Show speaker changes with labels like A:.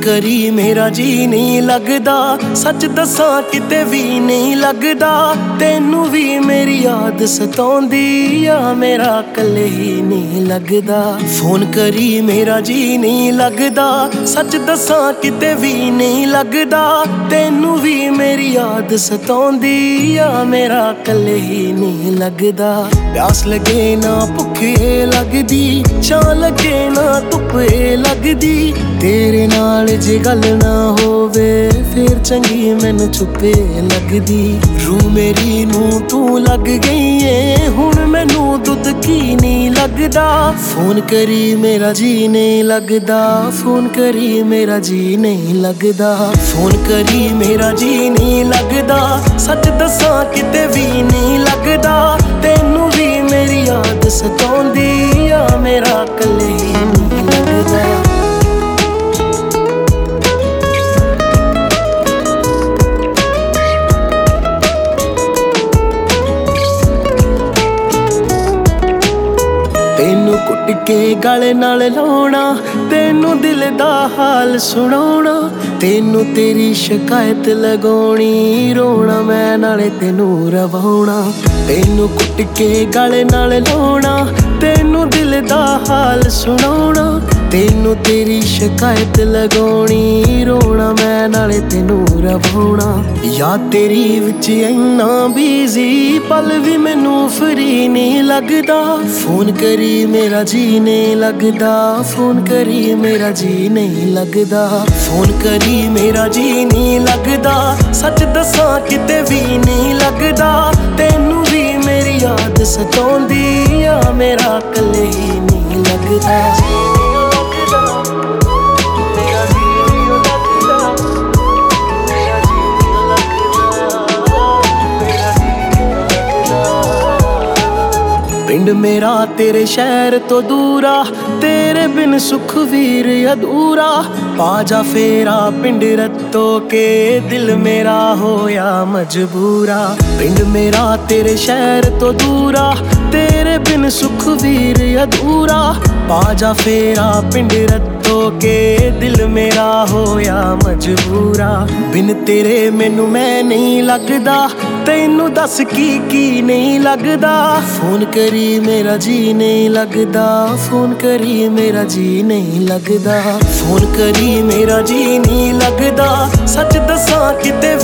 A: करी मेरा जी नहीं लगदा, सच दसां किते भी नहीं लगदा। तेनू भी मेरी याद सताउंदी आ, मेरा कल्ले ही नहीं लगदा। फोन करी मेरा जी नहीं लगदा, सच दसां किते भी नहीं लगदा। तेनू भी मेरी याद सताउंदी आ, मेरा कल्ले ही नहीं लगदा। प्यास लगे ना भुखे लगदी, छां लगे ना धुप्पे लगदी। तेरे नाल जे गल ना होवे फिर चंगी मैनू चुप्पे लगदी। रू मेरी नू तू लग गई है, हुण मैनू दुध की नहीं लगदा। फोन करी मेरा जी नहीं लगदा, फोन करी मेरा जी नहीं लगदा। फोन करी मेरा जी नहीं लगदा, सच दसां किते भी नहीं लगदा। तेनू भी मेरी याद सताउंदी आ, मेरा कल्ले ही नहीं लगदा। तेनू कुट के गले नाल लाउणा, तेनू दिल दा हाल सुनाउणा। तेनू तेरी शिकायत लगाउणी, रोना मैं नाले तेनू रवाउणा। तेनू कुट के गले नाल लाउणा, तेनू दिल दा हाल सुनाउणा। तेनू तेरी शिकायत लगाउणी, रोना मैं नाले तेनू रवाउणा। याद तेरी विच इन्ना बिजी, पल भी मैनू फ्री नहीं लगदा। फोन करी मेरा जी नहीं लगदा, फोन करी मेरा जी नहीं लगदा। फोन करी मेरा जी नहीं लगदा, सच दसां किते भी नहीं लगदा। तेनू भी मेरी याद सताउंदी आ, मेरा कल्ले ही नहीं लगदा। पिंड मेरा तेरे शहर तो दूरा, तेरे बिन सुख वीर अधूरा। पाजा फेरा पिंड रत्तो के, दिल मेरा होया मजबूरा। पिंड मेरा तेरे शहर तो दूरा, तेरे बिन सुख वीर अधूरा। पाजा फेरा पिंड रत्तो के, दिल मेरा होया मजबूरा। बिन तेरे मैनू मैं नहीं लगदा, तेनू दस की नहीं लगदा। फोन करी मेरा जी नहीं लगदा, फोन करी मेरा जी नहीं लगदा। फोन करी मेरा जी नहीं लगदा, सच दसां किते